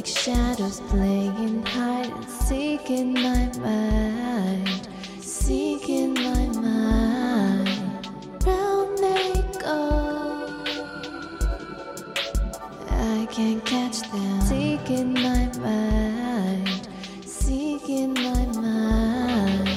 like shadows playing hide and seek in my mind, seek in my mind. Round they go, I can't catch them. Seek in my mind, seek in my mind.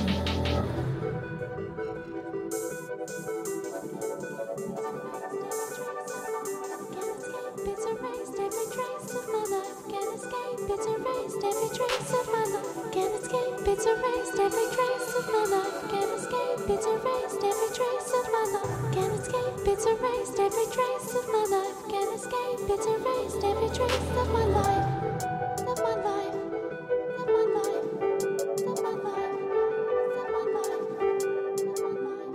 It's erased every trace of my life. Can't escape. It's erased every trace of my life. Can't escape. It's erased every trace of my life. Can't escape. It's erased every trace of my life. Can't escape. It's erased every trace of my life. Can't escape. It's erased every trace of my life. Of my life. Of my life. Of my life. Of my life. Of my life.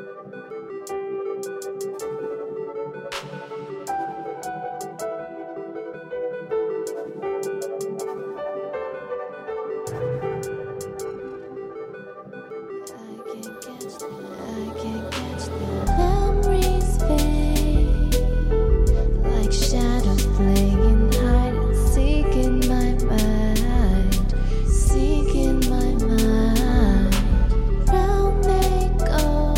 I can't catch them. Memories fade like shadows playing hide and seek in my mind, seek in my mind. Round they go,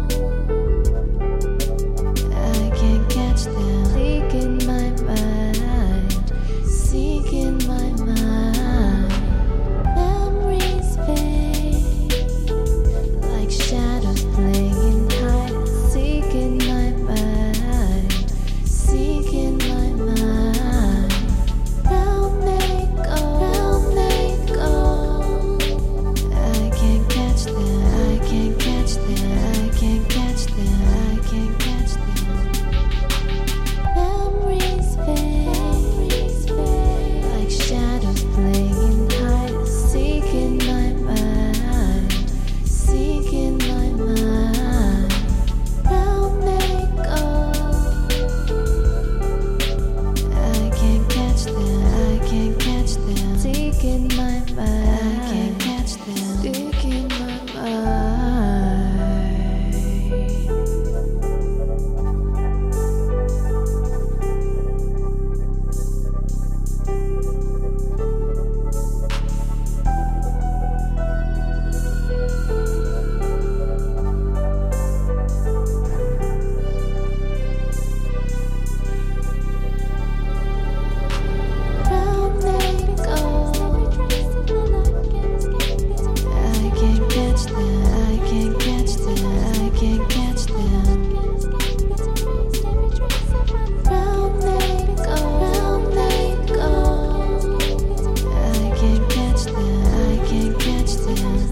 I can't catch them. Seek in my mind, seek in my mind. Memories fade like shadows playing hide and seek in my mind, seek in my mind. Round they go, I can't catch them, I can't catch them, I can't catch them, I can't catch them. Memories fade like shadows playing hide and seek in my mind, seek in my mind. Round they go, I can't catch them, I can't catch them. Seek in my mind, I can't catch them. Seek in my mind. Round they go, I can't catch them, I can't catch them, I can't catch them. Round they go, I can't catch them, I can't catch them.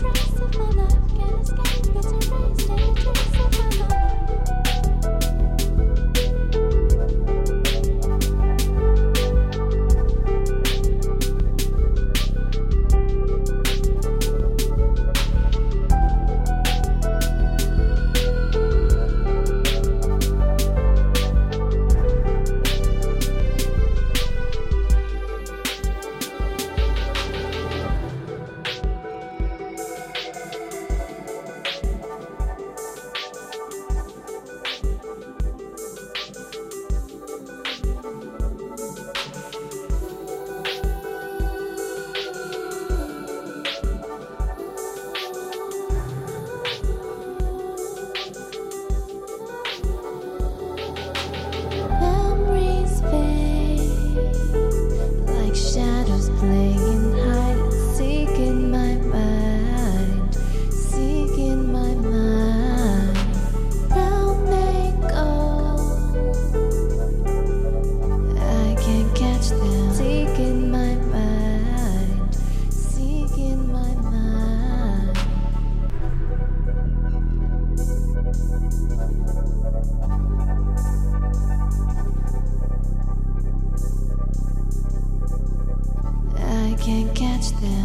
Memories fade like shadows playing hide and seek in my mind, seek in my mind. Round they go, I can't catch them. Seek in my mind, seek in my mind. I can't catch them.